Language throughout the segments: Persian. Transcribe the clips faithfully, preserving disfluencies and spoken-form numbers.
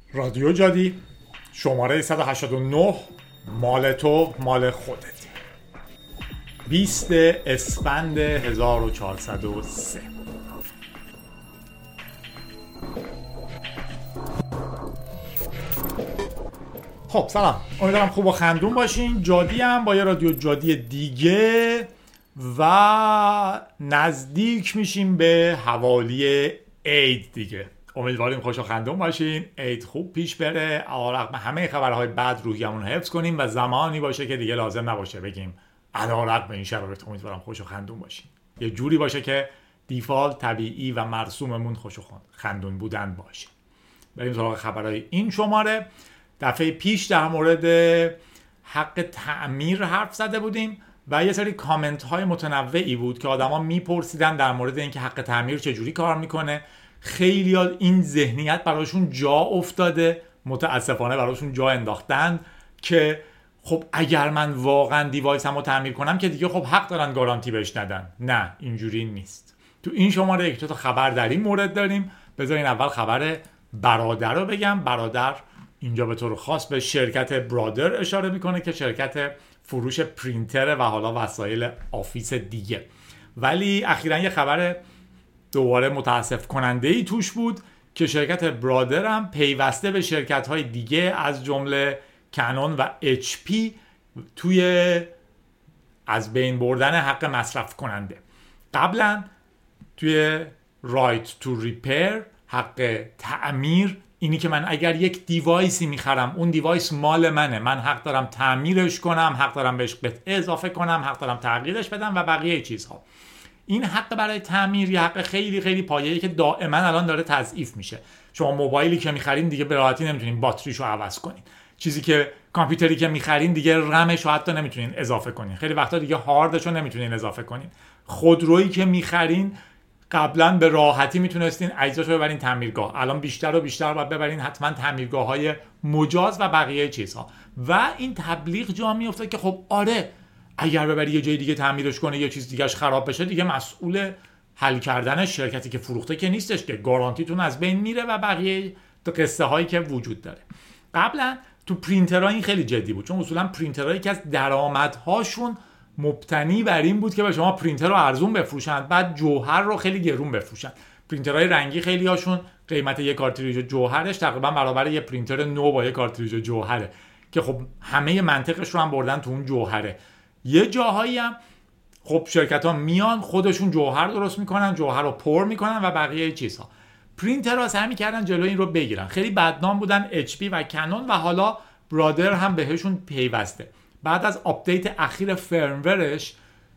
رادیو جادی شماره صد و هشتاد و نه، مال تو مال خودت. بیست اسفند هزار و چهارصد و سه. خب سلام، امیدوارم خوب و خندون باشین. جادی هم با یه رادیو جادی دیگه و نزدیک میشیم به حوالی عید دیگه. امیدواریم خوش و خندون باشین، عید خوب پیش بره، علیرغم همه خبرهای بد روحیمون حفظ کنیم و زمانی باشه که دیگه لازم نباشه بگیم علیرغم این شرایط امیدوارم خوش و خندون باشین. یه جوری باشه که دیفالت طبیعی و مرسوممون خوش و خندون بودن باشه. بریم سراغ خبرهای این شماره. دفعه پیش در مورد حق تعمیر حرف زده بودیم و یه سری کامنت های متنوعی بود که آدما میپرسیدن در مورد اینکه حق تعمیر چجوری کار میکنه. خیلی ها این ذهنیت براشون جا افتاده، متاسفانه براشون جا انداختن که خب اگر من واقعا دیوایسمو تعمیر کنم که دیگه خب حق دارن گارانتی بهش ندن. نه، اینجوری نیست. تو این شماره یک تا خبر در این مورد داریم. بذارین اول خبر برادر رو بگم. برادر اینجا به طور خاص به شرکت برادر اشاره میکنه که شرکت فروش پرینتر و حالا وسایل آفیس دیگه. ولی اخیراً یه خبر دوباره متاسف کننده ای توش بود که شرکت برادر هم پیوسته به شرکت های دیگه از جمله کنون و اچ پی توی از بین بردن حق مصرف کننده. قبلا توی رایت تو ریپیر، حق تعمیر، اینی که من اگر یک دیوایسی میخرم اون دیوایس مال منه، من حق دارم تعمیرش کنم، حق دارم بهش قطعه اضافه کنم، حق دارم تغییرش بدم و بقیه چیزها. این حق برای تعمیر یه حق خیلی خیلی پایه‌ای که دائما الان داره تضعیف میشه. شما موبایلی که میخرین دیگه به راحتی نمیتونین باتریشو عوض کنین. چیزی که کامپیوتری که میخرین دیگه رمش رو حتی نمیتونین اضافه کنین. خیلی وقتا دیگه هاردشو نمیتونین اضافه کنین. خودرویی که میخرین قبلا به راحتی میتونستین اجزاشو ببرین تعمیرگاه، الان بیشتر و بیشتر باید ببرین حتما تعمیرگاه‌های مجاز و بقیه چیزها. و این تبلیغ جا میفته که خب آره اگر ببری یه جای دیگه تعمیرش کنه یه چیز دیگهش خراب بشه دیگه مسئول حل کردن شرکتی که فروخته که نیستش، که گارانتیتون از بین میره و بقیه قصه هایی که وجود داره. قبلا تو پرینترها این خیلی جدی بود، چون اصولا پرینترها یکی از درآمدهاشون مبتنی بر این بود که به شما پرینتر رو ارزون بفروشن بعد جوهر رو خیلی گرون بفروشن. پرینترهای رنگی خیلی هاشون قیمت یک کارتریج جوهرش تقریبا برابر یه پرینتر نو با یک کارتریج جوهره که خب همه منطقش رو هم بردن تو اون جوهره. یه جاهایی هم خب شرکت ها میان خودشون جوهر درست میکنن، جوهر رو پر میکنن و بقیه چیزها. پرینتر ها سعی میکردن جلوی این رو بگیرن. خیلی بدنام بودن اچ پی و کنون و حالا برادر هم بهشون پیوسته. بعد از آپدیت اخیر فرمورش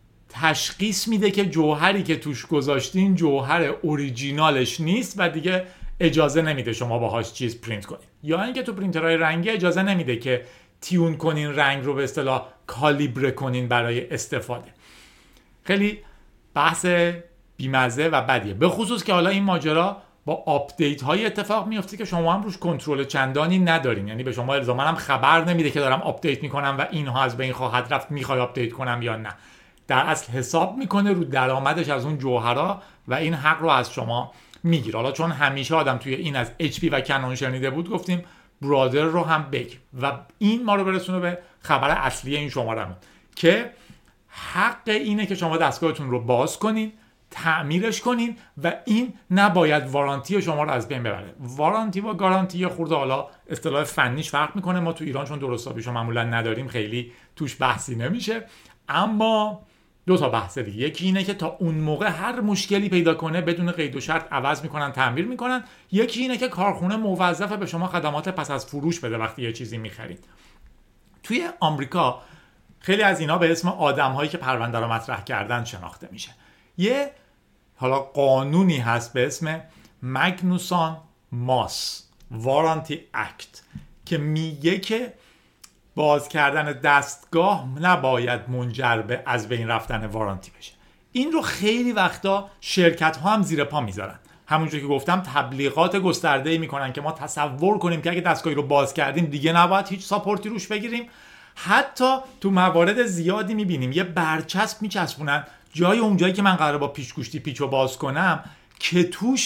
تشخیص میده که جوهری که توش گذاشتین جوهر اوریجینالش نیست و دیگه اجازه نمیده شما باهاش چیز پرینت کنین. یا اینکه تو پرینترهای رنگی اجازه نمیده که تیون کنین رنگ رو، به اصطلاح کالیبره کنین برای استفاده. خیلی بحث بیمزه و بدیه، به خصوص که حالا این ماجرا با آپدیت های اتفاق میفته که شما هم روش کنترل چندانی ندارین. یعنی به شما الزاما هم خبر نمیده که دارم آپدیت میکنم و اینها از بین خواهد رفت، میخوای آپدیت کنم یا نه. در اصل حساب میکنه رو درآمدش از اون جوهرا و این حق رو از شما میگیره. حالا چون همیشه آدم توی این از اچ پی و کنون شنیده بود گفتیم برادر رو هم بگیم و این ما رو برسونه به خبر اصلی این شمارمون که حق اینه که شما دستگاهتون رو باز کنین، تعمیرش کنین و این نباید وارانتی شما رو از بین ببره. وارانتی و گارانتی خورده حالا اصطلاح فنیش فرق میکنه. ما تو ایران چون درست حسابیشو معمولا نداریم خیلی توش بحثی نمیشه. اما دو تا بحث دیگه، یکی اینه که تا اون موقع هر مشکلی پیدا کنه بدون قید و شرط عوض میکنن، تعمیر میکنن. یکی اینه که کارخونه موظفه به شما خدمات پس از فروش بده وقتی یه چیزی میخرید. توی آمریکا خیلی از اینا به اسم آدم‌هایی که پرونده رو مطرح کردن شناخته میشه. یه حالا قانونی هست به اسم مگنوسون ماس وارانتی اکت که میگه که باز کردن دستگاه نباید منجر به از بین رفتن وارانتی بشه. این رو خیلی وقتا شرکت ها هم زیر پا میذارن. همونجور که گفتم تبلیغات گسترده‌ای میکنن که ما تصور کنیم که اگه دستگاهی رو باز کردیم دیگه نباید هیچ ساپورتی روش بگیریم. حتی تو موارد زیادی میبینیم یه برچسب میچسبونن جای اونجایی که من قراره با پیچ گوشتی پیچو باز کنم که توش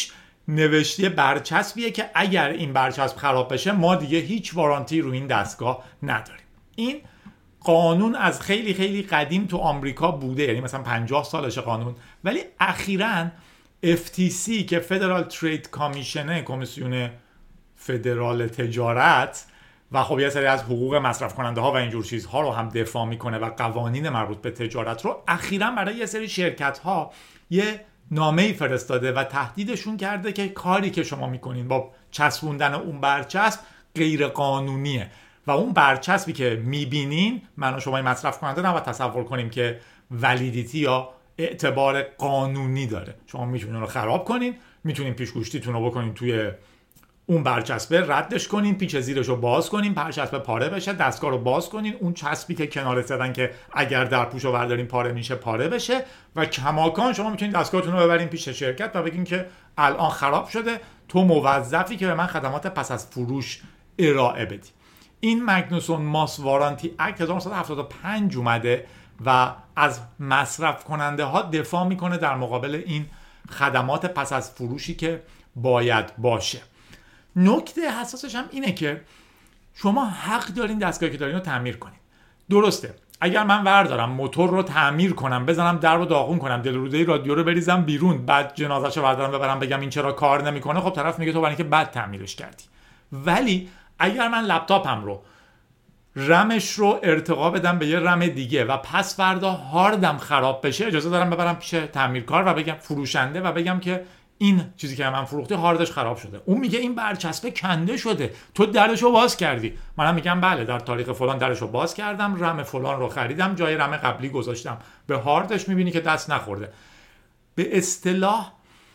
نوشته برچسبیه که اگر این برچسب خراب بشه ما دیگه هیچ وارانتی رو این دستگاه نداریم. این قانون از خیلی خیلی قدیم تو آمریکا بوده، یعنی مثلا پنجاه سالشه قانون، ولی اخیراً اف تی سی که فدرال ترید کامیشنه، کمیسیون فدرال تجارت، و خب یه سری از حقوق مصرف کننده ها و اینجور چیزها رو هم دفاع میکنه و قوانین مربوط به تجارت رو، اخیراً برای یه سری شرکت ها یه نامه‌ای فرستاده و تهدیدشون کرده که کاری که شما میکنین با چسبوندن اون برچسب غیر قانونیه و اون برچسبی که میبینین من و شما مصرف کننده نباید تصور کنیم که ولیدیتی یا اعتبار قانونی داره. شما میتونین رو خراب کنین، میتونین پیشگوشتیتون رو بکنین توی اون برچسبه، ردش کنین، پیچ زیرش رو باز کنین، برچسبه پاره بشه، دستگاه رو باز کنین، اون چسبی که کنار زدن که اگر در پوشو بردارین پاره میشه پاره بشه و کماکان شما میتونین دستگاهتون رو ببرین پیش شرکت و بگین که الان خراب شده، تو موظفی که به من خدمات پس از فروش ارائه بدی. این مگنوسون ماس وارانتی اکت هزار و نهصد و هفتاد و پنج اومده و از مصرف کننده ها دفاع میکنه در مقابل این خدمات پس از فروشی که باید باشه. نکته حساسش هم اینه که شما حق دارین دستگاهی که دارین رو تعمیر کنین. درسته اگر من وردارم موتور رو تعمیر کنم، بزنم در رو داغون کنم، دلروده رادیو رو بریزم بیرون، بعد جنازه‌شو بردارم ببرم بگم این چرا کار نمیکنه، خب طرف میگه تو برای اینکه بد تعمیرش کردی. ولی اگر من لپتاپم رو رمش رو ارتقا بدم به یه رم دیگه و پس فردا هاردم خراب بشه، اجازه دارم ببرم پیش تعمیرکار و بگم، فروشنده، و بگم که این چیزی که من فروختی هاردش خراب شده. اون میگه این برچسبه کنده شده، تو درشو باز کردی. منم میگم بله در تاریخ فلان درشو باز کردم، رم فلان رو خریدم، جای رم قبلی گذاشتم، به هاردش میبینی که دست نخورده. به اصطلاح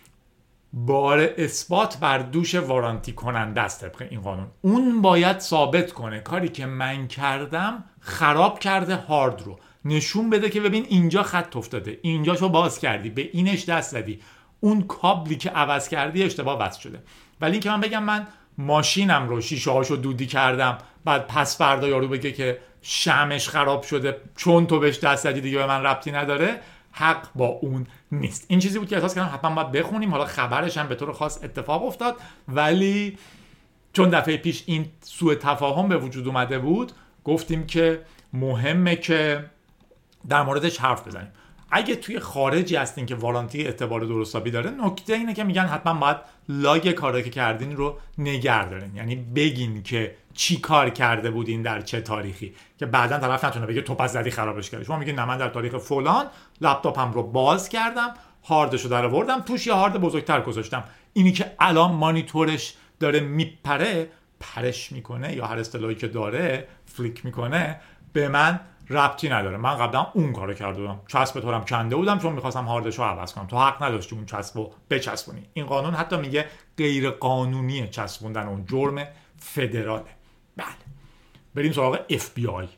بار اثبات بر دوش وارانتی کننده است طبق این قانون. اون باید ثابت کنه کاری که من کردم خراب کرده هارد رو، نشون بده که ببین اینجا خط افتاده، اینجاشو باز کردی، به اینش دست زدی، اون کابلی که عوض کردی اشتباه وصل شده. ولی اینکه من بگم من ماشینم رو شیشه هاشو دودی کردم، بعد پس فردا یارو بگه که شمعش خراب شده چون تو بهش دست زدی دیگه به من ربطی نداره، حق با اون نیست. این چیزی بود که احساس کردم حتما باید بخونیم. حالا خبرش هم به طور خاص اتفاق افتاد، ولی چون دفعه پیش این سوء تفاهم به وجود اومده بود گفتیم که مهمه که در موردش حرف بزنیم. اگه توی خارجی هستین که وارانتی اعتبار درستابی داره، نکته اینه که میگن حتما باید لاگ کاری که کردین رو نگه دارین، یعنی بگین که چی کار کرده بودین در چه تاریخی، که بعداً طرف نتونه بگه تو پس زدی خرابش کردی. شما میگین نه من در تاریخ فلان لپتاپم رو باز کردم، هاردش رو درآوردم، توش یه هارد بزرگتر گذاشتم، اینی که الان مانیتورش داره میپره، پرش میکنه یا هر اصطلاحی که داره، فلیک میکنه، به من ربطی نداره. من قبلا اون کارو کرده بودم، چسب تو رو کنده بودم چون می‌خواستم هاردش رو عوض کنم، تو حق نداشتی اون چسب رو بچسبونی. این قانون حتی میگه غیر قانونیه چسبوندن اون، جرم فدراله. بله بریم سراغ اف بی آی.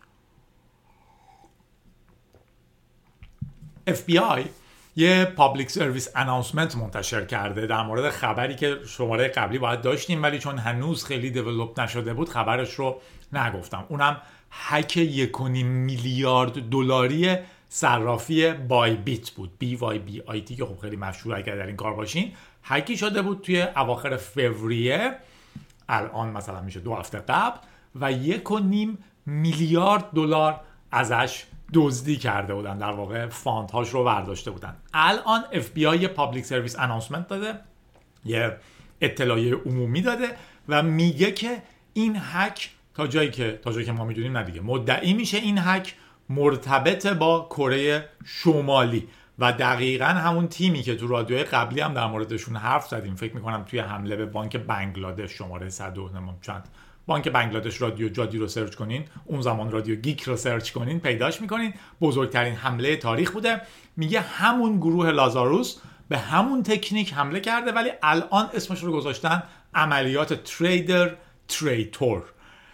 اف بی آی یه پابلیک سرویس اناونسمنت منتشر کرده در مورد خبری که شماره قبلی باید داشتیم ولی چون هنوز خیلی دیولپ نشده بود خبرش رو نگفتم. اونم هک یک و نیم میلیارد دلاری صرافی بای بیت بود، بی وای بی آی تی، که خب خیلی مشهور اگر در این کار باشین. هکی شده بود توی اواخر فوریه، الان مثلا میشه دو هفته قبل، و یک و نیم میلیارد دلار ازش دزدی کرده بودن، در واقع فاند هاش رو برداشته بودن. الان اف بی آی پابلیک سرویس اناونسمنت داده، یه اطلاعیه عمومی داده و میگه که این هک تا جایی که تا جایی که ما میدونیم نه دیگه، مدعی میشه این هک مرتبط با کره شمالی و دقیقاً همون تیمی که تو رادیوی قبلی هم در موردشون حرف زدیم، فکر میکنم توی حمله به بانک بنگلادش، شماره صد و چند بانک بنگلادش، رادیو جادی رو سرچ کنین، اون زمان رادیو گیک رو سرچ کنین پیداش میکنین، بزرگترین حمله تاریخ بوده. میگه همون گروه لازاروس به همون تکنیک حمله کرده ولی الان اسمش رو گذاشتن عملیات تریدر تریتور.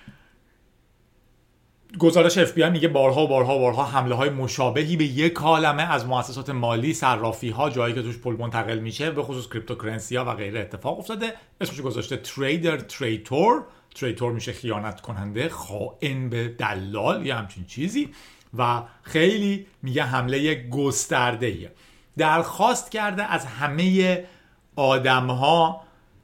گزارش اف بی آی میگه بارها و بارها و بارها حمله های مشابهی به یک کالمه از مؤسسات مالی، صرافی ها، جایی که توش پول منتقل میشه، به خصوص کریپتوکرنسی ها و غیره اتفاق افتاده. اسمش گذاشته تریدر تریتور. تریتور میشه خیانت کننده، خائن به دلال یا همچین چیزی، و خیلی میگه حمله گسترده‌ایه. درخواست کرده از همه آدم ها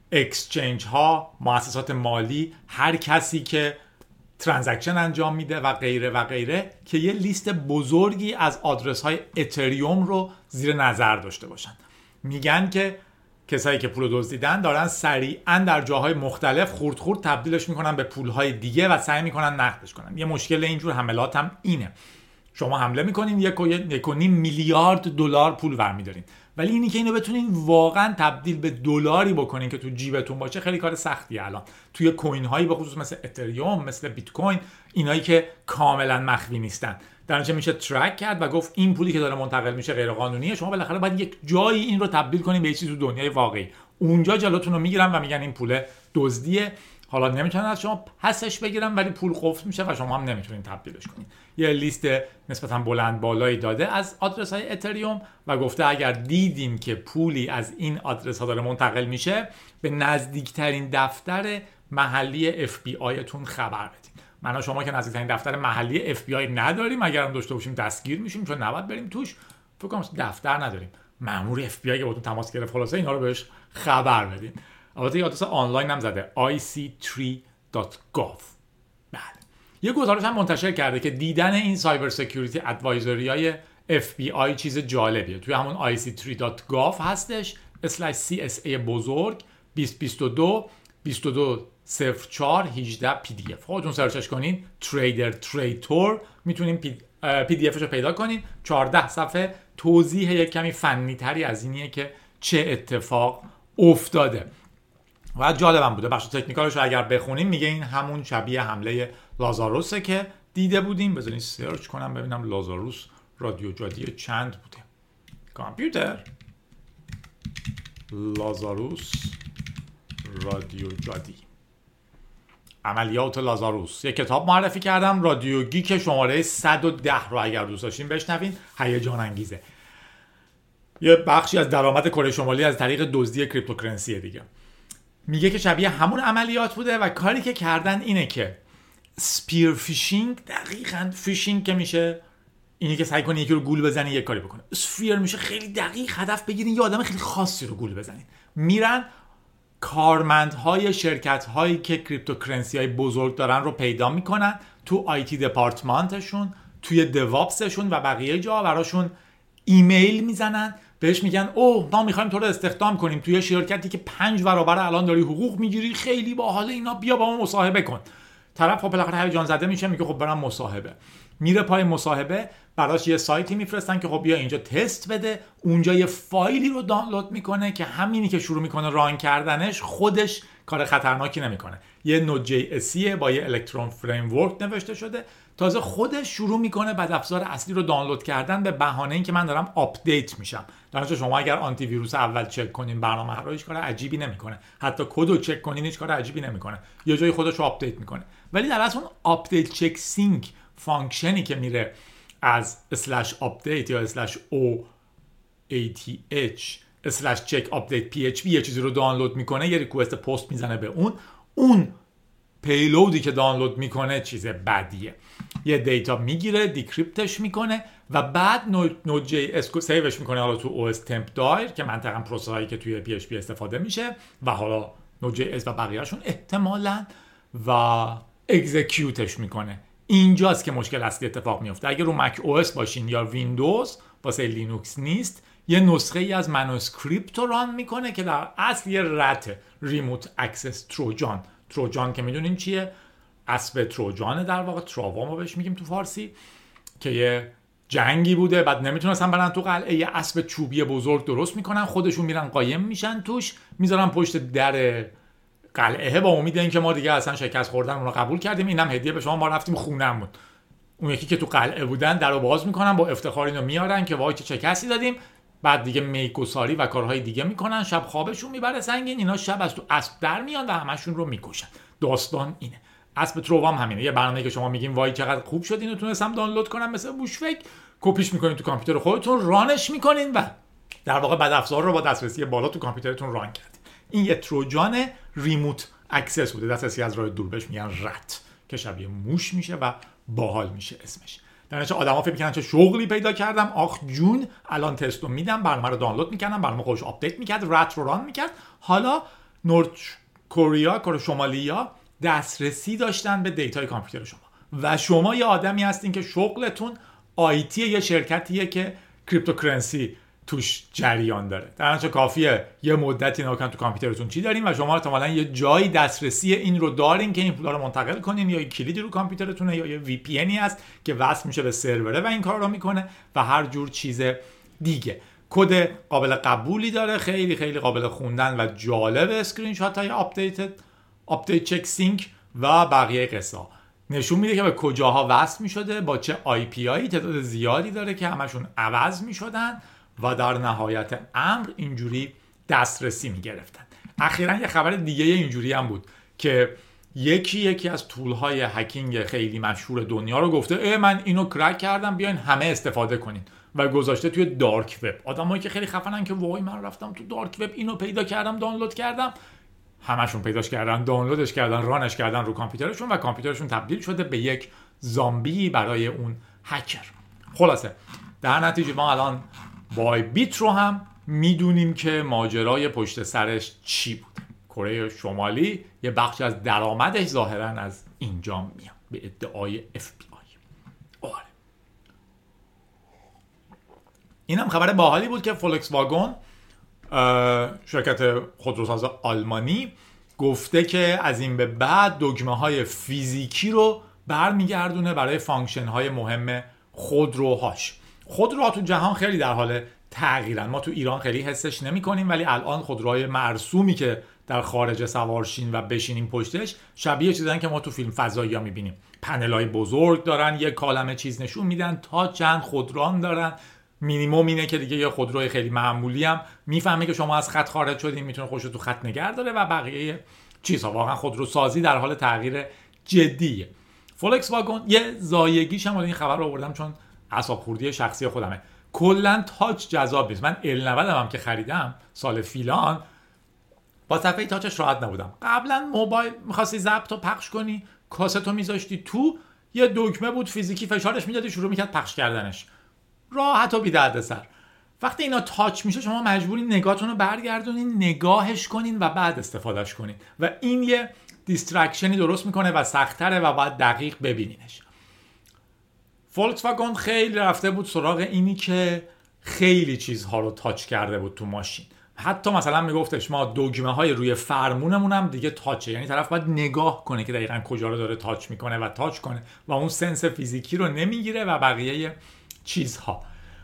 اکسچنج ها، مؤسسات مالی، هر کسی که ترانزکشن انجام میده و غیره و غیره، که یه لیست بزرگی از آدرس های اتریوم رو زیر نظر داشته باشن. میگن که کسایی که پول دزدیدن دارن سریعا در جاهای مختلف خورد خورد تبدیلش میکنن به پولهای دیگه و سعی میکنن نقدش کنن. یه مشکل اینجور حملات هم اینه، شما حمله میکنین یک و یک و نیم میلیارد دلار پول برمیدارین، ولی اینی که اینو بتونین واقعا تبدیل به دلاری بکنین که تو جیبتون باشه خیلی کار سختیه. الان توی کوین هایی به خصوص مثل اتریوم، مثل بیت کوین، اینایی که کاملا مخفی نیستن، در نتیجه میشه ترک کرد و گفت این پولی که داره منتقل میشه غیر قانونیه. شما بالاخره باید یک جایی این رو تبدیل کنین به چیزی تو دنیای واقعی. اونجا جلوتون رو میگیرن و میگن این پول دزدیه. حالا نمیتونن از شما پسش بگیرن ولی پول قفل میشه و شما هم نمیتونین تبدیلش کنین. یه لیست نسبتا بلند بالایی داده از آدرس های اتریوم و گفته اگر دیدین که پولی از این آدرس ها داره منتقل میشه، به نزدیکترین دفتر محلی اف بی آی تون خبر بدین. من و شما که نزدیکترین دفتر محلی اف بی آی نداریم، اگرم داشته باشیم دستگیر میشیم چون نباید بریم توش. فکر کنم دفتر نداریم. مأمور اف بی آی که با تو تماس گرفت خلاصه اینا رو بهش خبر بدین. البته یه آدرس آنلاین هم زده آی سی تری دات گاو. بله. یه گزارش هم منتشر کرده که دیدن این سایبر سکیوریتی ادوایزری های اف بی آی چیز جالبیه. توی همون آی سی تری دات گاو هستش اسلش سی اس ای بزرگ بیست بیست و دو بیست و دو صفر چهار هجده پی دی اف. خودتون سرچش کنین تریدر تریتور میتونین پی, پی دی افش رو پیدا کنین. چهارده صفحه توضیح یک کمی فنی تری از اینیه که چه اتفاق افتاده و جالبم بوده. بخش تکنیکالش رو اگر بخونیم میگه این همون شبیه حمله لازاروسه که دیده بودیم. بذارین سرچ کنم ببینم لازاروس رادیو جادی چند بوده. کامپیوتر لازاروس رادیو جادی، عملیات لازاروس. یک کتاب معرفی کردم، رادیو گیک شماره صد و ده رو اگر دوست داشتین بشنوین، هیجان انگیزه. یه بخشی از درآمد کره شمالی از طریق دزدی کریپتوکرنسی دیگه. میگه که شبیه همون عملیات بوده و کاری که کردن اینه که سپیر فیشینگ، دقیقاً فیشینگ که میشه اینی که سعی کنی یکی رو گول بزنی یک کاری بکنه، اسفیر میشه خیلی دقیق هدف بگیرین، یه آدم خیلی خاصی رو گول بزنین. میرن کارمندهای شرکت‌هایی که کریپتوکرنسی های بزرگ دارن رو پیدا میکنن تو آیتی دپارتمانتشون، توی دوابسشون و بقیه جا براشون ایمیل میزنن، بهش میگن اوه ما میخوایم تو رو استخدام کنیم توی شرکتی که پنج برابر الان داری حقوق میگیری، خیلی باحال اینا، بیا با ما مصاحبه کن. طرف خب بالاخره هیجان زده میشه، میگه خب برام مصاحبه. میره پای مصاحبه، براش یه سایتی میفرستن که خب بیا اینجا تست بده. اونجا یه فایلی رو دانلود میکنه که همینی که شروع میکنه ران کردنش خودش کار خطرناکی نمیکنه. یه نود جی اسیه با یه الکترون فریم ورک نوشته شده. تازه خودش شروع میکنه بعد افزار اصلی رو دانلود کردن به بهانه اینکه من دارم آپدیت میشم. در نتیجه شما اگر آنتی ویروس اول چک کنین برنامه رو هیچ کار عجیبی نمیکنه، حتی کد رو چک کنین هیچ کار عجیبی نمیکنه، یه جای خودش رو آپدیت میکنه. ولی در اصل اون آپدیت چک سینک فانکشنی که میره از اسلش آپدیت یا اسلش او ای تی اچ اسلش چک آپدیت پی اچ پی یه چیزی رو دانلود میکنه، یه ریکوست پست میزنه به اون، اون پیلودی که دانلود میکنه چیز بدیه، یه دیتا میگیره، دیکریپتش میکنه و بعد نود جی اس سیوش میکنه حالا تو او اس تمپ دایر که منطقاً پروسه هایی که توی پی اچ پی استفاده میشه و حالا نود جی اس و بقیه‌شون احتمالاً و اکزیکیوتش میکنه. اینجاست که مشکل اصلی اتفاق میفته. اگه رو مک او اس باشین یا ویندوز، واسه لینوکس نیست، یه نسخه ای از منوسکریپت رو ران میکنه که در اصل یه رت ریموت اکسس تروجان. تروجان که میدونین چیه؟ اسب تروجانه، در واقع تراوا ما بهش میگیم تو فارسی، که یه جنگی بوده بعد نمیتونستن برن تو قلعه، یه اسب چوبی بزرگ درست میکنن، خودشون میرن قایم میشن توش، میذارن پشت در قلعه با امید اینکه ما دیگه اصلا شکست خوردن اون رو قبول کردیم، اینم هدیه به شما، ما رفتیم خونمون. اون یکی که تو قلعه بودن درو باز میکنن، با افتخار اینو میارن که وای چه شکستی دادیم، بعد دیگه میگساری و کارهای دیگه میکنن، شب خوابشون میبره سنگین، اینا شب از تو اسب در میان و همشون رو میکشن. داستان اینه. اسب تروام همینه، یه برنامه‌ای که شما میگین وای چقدر خوب شد اینو تونستم دانلود کنم مثل بوشفک، کپیش میکنین تو کامپیوتر خودتون، رانش میکنین و در واقع بد افزار رو با دسترسی بالا تو کامپیوترتون ران کردین. این یه تروجان ریموت اکسس بوده، دسترسی از راه دور، بهش میگن رت، که شبیه موش میشه و باحال میشه اسمش. در نتیجه آدما فکر میکنن چه شغلی پیدا کردم، آخ جون، الان تستو میدم، برنامه رو دانلود میکردم، برنامه خودش آپدیت میکرد، رت رو ران میکرد، حالا نورد کره، کره شمالی ها دسترسی داشتن به دیتای کامپیوتر شما و شما یه آدمی هستین که شغلتون آیتی یه شرکتیه که کریپتوکرنسی توش جریان داره. در نتیجه کافیه یه مدتی نگاه کنین تو کامپیوترتون چی دارین و شما احتمالاً یه جایی دسترسی این رو دارین که این پولا رو منتقل کنین، یا یه کلیدی رو کامپیوترتونه یا یه وی پی ان هست که وصل میشه به سروره و این کار رو میکنه و هر جور چیز دیگه. کد قابل قبولی داره، خیلی خیلی قابل خوندن و جالب، اسکرین شات های آپدیتد، آپدیت چک سینک و بقیه قصه نشون میده که به کجاها وصل میشده، با چه آی پی آی، تعداد زیادی داره که همشون عوض میشدن و در نهایت امر اینجوری دسترسی میگرفتن. اخیراً یه خبر دیگه اینجوری هم بود که یکی یکی از تولهای هکینگ خیلی مشهور دنیا رو گفته اه من اینو کرک کردم بیاین همه استفاده کنین و گذاشته توی دارک وب. آدمایی که خیلی خفنن که وای من رفتم تو دارک وب اینو پیدا کردم دانلود کردم، همشون پیداش کردن، دانلودش کردن، رانش کردن رو کامپیوترشون و کامپیوترشون تبدیل شده به یک زامبی برای اون هکر. خلاصه در نتیجه ما الان بای بیت رو هم میدونیم که ماجرای پشت سرش چی بود. کره شمالی یه بخش از درآمدش ظاهراً از اینجا میاد به ادعای اف بی آی. آره. این هم خبر باحالی بود که فولکس واگن، شرکت خودروساز آلمانی، گفته که از این به بعد دگمه های فیزیکی رو برمیگردونه برای فانکشن های مهم خودروهاش. خودروها تو جهان خیلی در حال تغییرن. ما تو ایران خیلی حسش نمی کنیم ولی الان خودروهای مرسومی که در خارج سوارشین و بشینیم پشتش شبیه چیزایی که ما تو فیلم فضایی ها می بینیم. پنلای بزرگ دارن، یک کالمه چیز نشون میدن، تا چند خودران دارن. مینیمم اینه که دیگه یه خودروی خیلی معمولی هم میفهمه که شما از خط خارج شدین، میتونه خودشو تو خط نگه داره و بقیه چیزها. واقعا خودروسازی در حال تغییر جدیه. فولکس واگن یه زایگیش هم، این خبر رو آوردم چون اعصاب خوردی شخصی خودمه، کلا تاچ جذاب نیست. من ال نود هم که خریدم سال فیلان با صفحه تاچش راحت نبودم. قبلا موبایل می‌خواستی ضبط و پخش کنی، کاستو میذاشتی تو، یه دکمه بود فیزیکی فشارش میدادی شروع میکرد پخش کردنش، راحت و بی دردسر. وقتی اینا تاچ میشه شما مجبورین نگاهتون رو برگردونین، نگاهش کنین و بعد استفادهش کنین و این یه دیسترکشنی درست میکنه و سخت‌تره و باید دقیق ببینینش. فولکس واگن خیلی رفته بود سراغ اینی که خیلی چیزها رو تاچ کرده بود تو ماشین. حتی مثلا میگفتش ما دگمه های روی فرمونمون هم دیگه تاچه، یعنی طرف باید نگاه کنه که دقیقاً کجا رو داره تاچ میکنه و تاچ کنه و اون سنس فیزیکی رو نمیگیره و بقیه چیزها.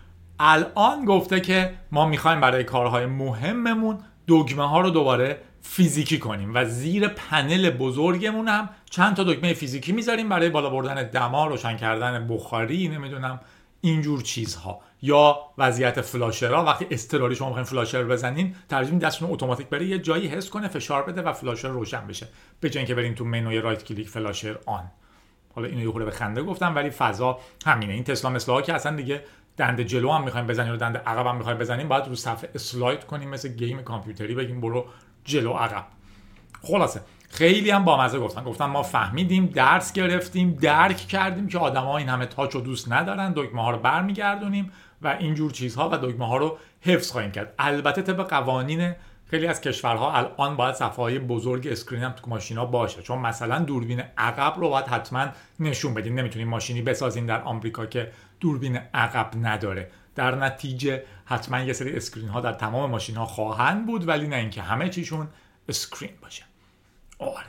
الان گفته که ما میخوایم برای کارهای مهممون دگمه ها رو دوباره فیزیکی کنیم و زیر پنل بزرگمون هم چند تا دکمه فیزیکی میذاریم برای بالا بردن دما، روشن کردن بخاری، نمیدونم اینجور چیزها، یا وضعیت فلاشرها. وقتی اضطراری شما میخواین فلاشر بزنین ترجیح میدین دستتون اتوماتیک بره یه جایی حس کنه فشار بده و فلاشر روشن بشه، به جای اینکه برین تو منوی رایت کلیک فلاشر آن. حالا اینو یه خورده به خنده گفتم ولی فضا همینه. این تسلا مثلا که اصلا دیگه دنده جلو هم میخوایم بزنیم و دنده عقب هم میخوایم بزنیم، باید رو صفحه اسلاید کنیم مثل گیم کامپیوتری بگیم برو جلو عقب. خلاصه خیلی هم بامزه گفتن. گفتن ما فهمیدیم، درس گرفتیم، درک کردیم که آدم‌ها این همه تاچ رو دوست ندارن، دکمه ها رو برمیگردونیم و اینجور چیزها و دکمه ها رو حفظ خواهیم کرد. البته طبق قوانین خیلی از کشورها الان باید صفحه‌های بزرگ اسکرین هم تو ماشینا باشه، چون مثلا دوربین عقب رو باید حتما نشون بدین. نمیتونین ماشینی بسازین در آمریکا که دوربین عقب نداره. در نتیجه حتما یه سری اسکرین ها در تمام ماشین ها خواهند بود ولی نه اینکه همه چیشون اسکرین باشه. آره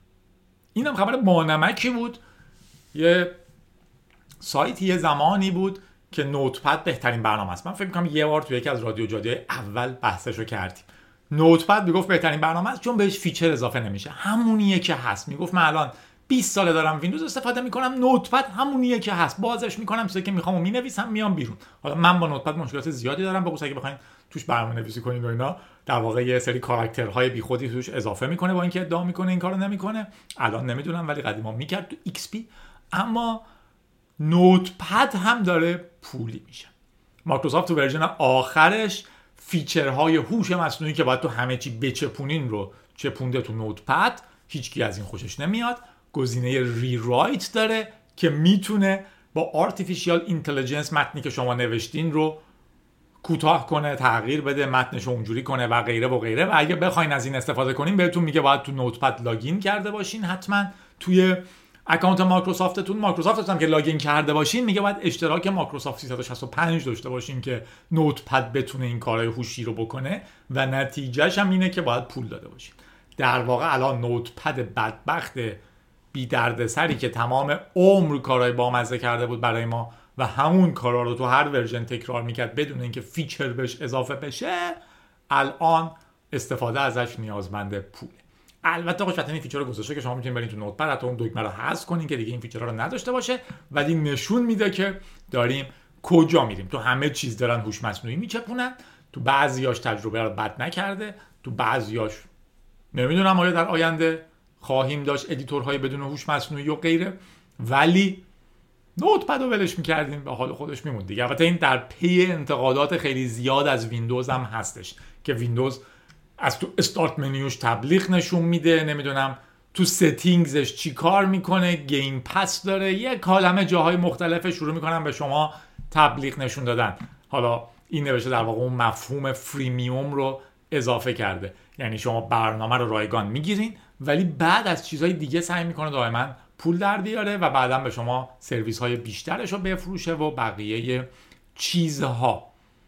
اینم خبر بانمکی بود. یه سایتی یه زمانی بود که نوتپد بهترین برنامه است. من فکر می‌کنم یه بار تو یکی از رادیو جادی اول بحثشو کردیم. نوتپد میگفت بهترین برنامه است چون بهش فیچر اضافه نمیشه، همونیه که هست. میگفت من الان بیست ساله دارم ویندوز استفاده میکنم، نوتپد همونیه که هست، بازش میکنم چیزی که میخوام و مینویسم میام بیرون. حالا من با نوتپد مشکلات زیادی دارم، بخصوص اگه بخواید توش برنامه‌نویسی کنین و اینا، در واقع یه سری کاراکترهای بیخودی توش اضافه میکنه با اینکه ادعا میکنه این کارو نمیکنه. الان نمیدونم ولی قدیما میکرد تو ایکس پی. اما نوتپد هم داره پولی میشه. مایکروسافت تو ورژن آخرش فیچرهای هوش مصنوعی که باید تو همه چی بچپونین رو چپونده تو نوتپد. هیچکی از این خوشش نمیاد. گزینه ری رایت داره که میتونه با آرتفیشیال اینتلیجنس متنی که شما نوشتین رو کوتاه کنه، تغییر بده، متنش اونجوری کنه و غیره و غیره. و اگه بخواین از این استفاده کنین بهتون میگه باید تو نوتپد لاگین کرده باشین، حتما توی اکانت مایکروسافتتون. مایکروسافتتون هم که لاگین کرده باشین میگه باید اشتراک مایکروسافت سیصد و شصت و پنج داشته باشین که نوتپد بتونه این کارهای هوشی رو بکنه و نتیجهش هم اینه که باید پول داده باشین. در واقع الان نوتپد بدبخت بی دردسری که تمام عمر کارهای بامزه کرده بود برای ما و همون کارا رو تو هر ورژن تکرار میکرد بدون اینکه فیچر بهش اضافه بشه، الان استفاده ازش نیازمند پوله. البته خوشبختانه این فیچر رو گذاشته که شما میتونید برید تو نوتپد حتی اون دکمه رو حذف کنین که دیگه این فیچرها رو نداشته باشه، ولی نشون میده که داریم کجا میریم. تو همه چیز دارن هوش مصنوعی میچپونن، تو بعضیاش تجربه رو بد نکرده، تو بعضیاش نمیدونم آیا در آینده خواهیم داشت ادیتورهای بدون هوش مصنوعی و غیره، ولی نوتپد رو ولش میکردیم به حال خودش میموند دیگه. البته این در پی انتقادات خیلی زیاد از ویندوز هم هستش که ویندوز از تو استارت منیوش تبلیغ نشون میده، نمیدونم تو ستینگزش چی کار میکنه، گیم پس داره، یک عالمه جاهای مختلف شروع میکنن به شما تبلیغ نشون دادن. حالا این نوشته در واقع اون مفهوم فریمیوم رو اضافه کرده، یعنی شما برنامه رو رایگان میگیرین ولی بعد از چیزهای دیگه سعی میکنه دائما پول در بیاره و بعدا به شما سرویس های بیشترش رو بفروشه و بقیه چیزها.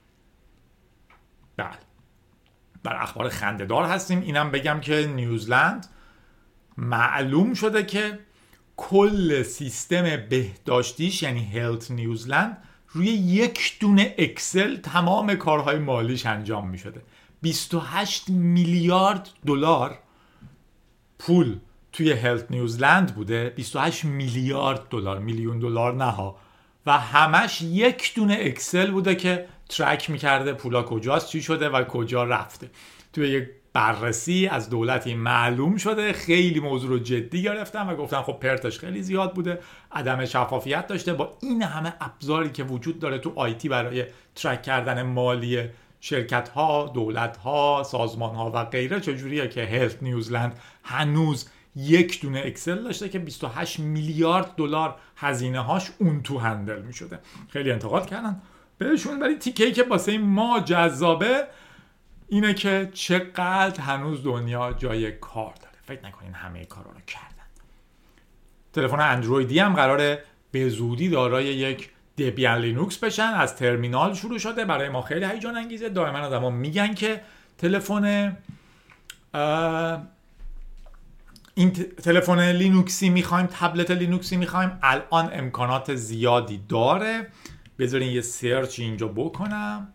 بله، بر اخبار خنده‌دار هستیم. اینم بگم که نیوزلند معلوم شده که کل سیستم بهداشتیش یعنی هلت نیوزلند روی یک دونه اکسل تمام کارهای مالیش انجام می شده. بیست و هشت میلیارد دلار پول توی هلت نیوزلند بوده، بیست و هشت میلیارد دلار، میلیون دلار نه ها، و همش یک دونه اکسل بوده که ترک میکرده پولا کجاست، چی شده و کجا رفته. توی یک بررسی از دولتی معلوم شده، خیلی موضوع رو جدی گرفتن و گفتن خب پرتش خیلی زیاد بوده، عدم شفافیت داشته. با این همه ابزاری که وجود داره تو آیتی برای ترک کردن مالی شرکت ها، دولت ها، سازمان ها و غیره، چجوریه که هلت نیوزلند هنوز یک دونه اکسل داشته که بیست و هشت میلیارد دلار هزینه هاش اون تو هندل می شده. خیلی انتقاد کردن بهشون، ولی تیکه‌ای که واسه ما جذابه اینه که چقدر هنوز دنیا جای کار داره. فکر نکنین همه کارا رو کردن. تلفن اندرویدی هم قراره به زودی دارای یک دبیان لینوکس بشن. از ترمینال شروع شده، برای ما خیلی هیجان انگیزه. دائما آدما میگن که تلفن این تلفن لینوکسی میخوایم، تبلت لینوکسی میخوایم. الان امکانات زیادی داره. بذارین یه سرچ اینجا بکنم.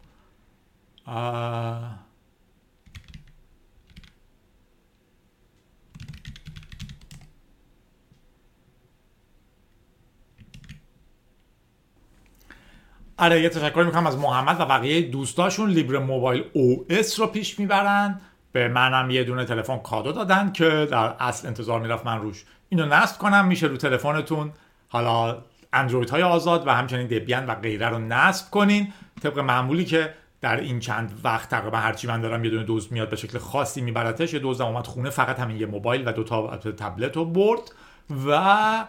آره، یه تشکر میکنم از محمد و بقیه دوستاشون. لیبر موبایل او اس رو پیش میبرن. به منم یه دونه تلفن کادو دادن که در اصل انتظار میرفت من روش اینو نصب کنم. میشه رو تلفنتون حالا اندروید های آزاد و همچنین دبیان و غیره رو نصب کنین، طبق معمولی که در این چند وقت تقریبا هرچی من دارم یه دونه دوز میاد به شکل خاصی میبرتش. یه دوز اومد خونه فقط همین یه موبایل و دو تا تبلت رو برد و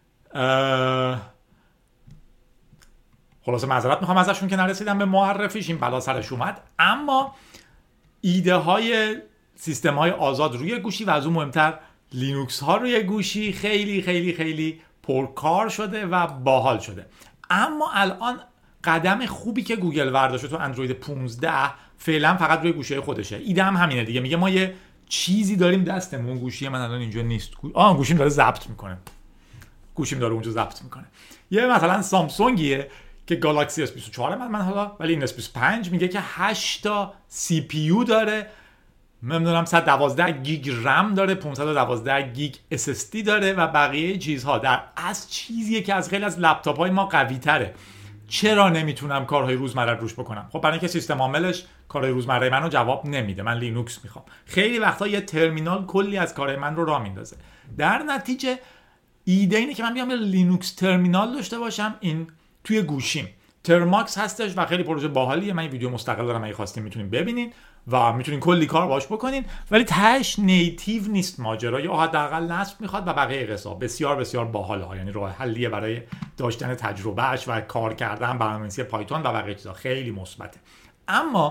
خلاصه معذرت میخوام ازشون که نرسیدم به معرفیش، این بلا سرش اومد. اما ایده های سیستم های آزاد روی گوشی و از اون مهمتر لینوکس ها روی گوشی خیلی خیلی خیلی پرکار شده و باحال شده. اما الان قدم خوبی که گوگل برداشته تو اندروید پانزده فعلا فقط روی گوشی خودشه. ایده هم همینه دیگه، میگه ما یه چیزی داریم دستمون. گوشی من الان اینجا نیست. آه گوشیم داره ضبط میکنه. گوشیم داره اونجا ضبط میکنه. یه مثلا سامسونگیه که گالاکسی اس بیست و چهار من من حالا، ولی این اس بیست و پنج میگه که هشت تا سی پی یو داره، نمیدونم صد و دوازده گیگ رم داره، پانصد و دوازده گیگ اس اس دی داره و بقیه چیزها. در اصل چیزیه که از خیلی از لپتاپ های ما قوی تره. چرا نمیتونم کارهای روزمره روش بکنم؟ خب برای اینکه سیستم عاملش کارهای روزمره منو جواب نمیده. من لینوکس میخوام. خیلی وقتا یه ترمینال کلی از کارهای من رو راه میندازه. در نتیجه ایده اینه که من بیام یه لینوکس ترمینال داشته باشم. این توی گوشیم ترماکس هستش و خیلی پروژه باحالیه. من این ویدیو مستقل دارم، اگه خواستین میتونین ببینین و میتونین کلی کار باش بکنین، ولی تهش نیتیو نیست ماجرا، یا حداقل نصب میخواد و بقیه قصه. بسیار بسیار باحاله ها، یعنی راه حلیه برای داشتن تجربهش و کار کردن برنامه‌نویسی پایتون و بقیه چیزا. خیلی مثبته. اما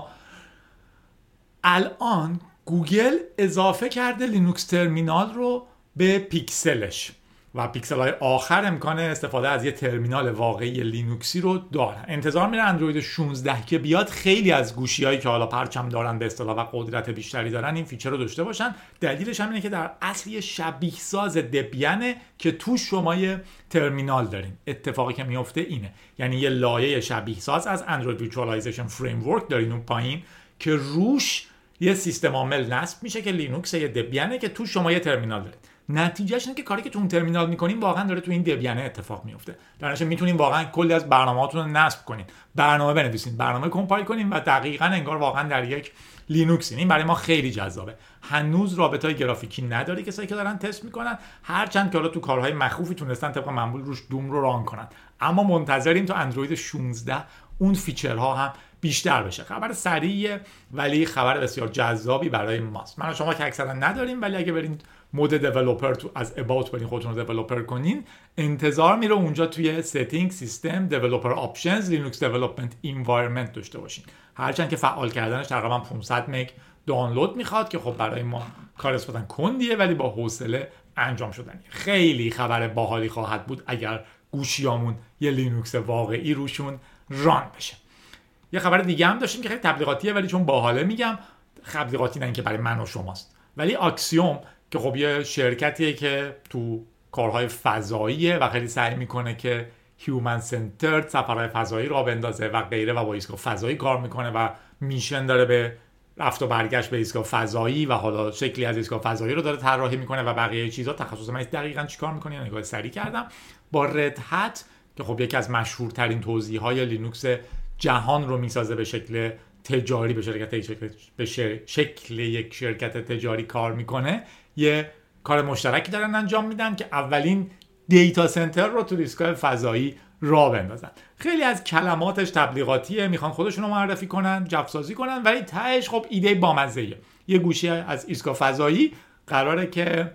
الان گوگل اضافه کرده لینوکس ترمینال رو به پیکسلش و پیکسل های آخر امکان استفاده از یه ترمینال واقعی لینوکسی رو دارن. انتظار میره اندروید شانزده که بیاد خیلی از گوشی هایی که حالا پرچم دارن به اصطلاح و قدرت بیشتری دارن این فیچر رو داشته باشن. دلیلش هم اینه که در اصل یه شبیه ساز دبیانه که توش شما یه ترمینال دارین. اتفاقی که میفته اینه، یعنی یه لایه شبیه ساز از اندروید ویچوالایزیشن فریم ورک دارین اون پایین که روش یه سیستم عامل نصب میشه که لینوکس یه دبیانه که توش شما یه ترمینال دارید. نتیجهش اینه که کاری که تو اون ترمینال میکنین واقعا داره تو این دبیانه اتفاق میفته. در نتیجه میتونین واقعا کلی از برنامه‌هاتون رو نصب کنین، برنامه بنویسین، برنامه کمپایل کنین و دقیقاً انگار واقعا در یک لینوکسین. این برای ما خیلی جذابه. هنوز رابطه‌های گرافیکی نداره کسایی که دارن تست میکنن، هرچند که حالا تو کارهای مخوفی تونستن طبق معمول روش دوم رو ران کنن، اما منتظریم تو اندروید شانزده اون فیچرها هم بیشتر بشه. خبر سریعه ولی خبر بسیار جذابی برای ماست. من و شما که اکثرا نداریم، ولی اگه برین مود دیولپر تو از اباوت برین خودتون رو دیولپر کنین، انتظار میره اونجا توی سیتینگ سیستم دیولپر آپشنز لینوکس دیولپمنت انوایرمنت داشته باشین. هرچند که فعال کردنش تقریبا پانصد مگ دانلود میخواد که خب برای ما کار نسبتا کندیه ولی با حوصله انجام شدنیه. خیلی خبر باحالی خواهد بود اگر گوشیامون یه لینوکس واقعی روشون ران بشه. یه خبر دیگه هم داشتیم که خیلی تبلیغاتیه ولی چون باحاله میگم، تبلیغاتی نه اینکه برای من و شماست، ولی آکسیوم که خب یه شرکتیه که تو کارهای فضاییه و خیلی سعی میکنه که هیومن سنترد سفرهای فضایی را بندازه و غیره و با ایستگاه فضایی کار میکنه و میشن داره به رفت و برگشت به ایستگاه فضایی و حالا شکلی از ایستگاه فضایی رو داره طراحی میکنه و بقیه چیزا. تخصص من دقیقاً چیکار میکنه یا نگاه سری کردم با رد هت که خب یکی از مشهورترین توزیع‌های لینوکس جهان رو میسازه به شکل تجاری، به شرکت شکل به شکل یک شرکت تجاری کار میکنه. یه کار مشترکی دارن انجام میدن که اولین دیتا سنتر رو تو ایستگاه فضایی راه بندازن. خیلی از کلماتش تبلیغاتیه، میخوان خودشون رو معرفی کنن، جفسازی کنن، ولی تهش خب ایده بامزه‌ایه. یه گوشی از ایستگاه فضایی قراره که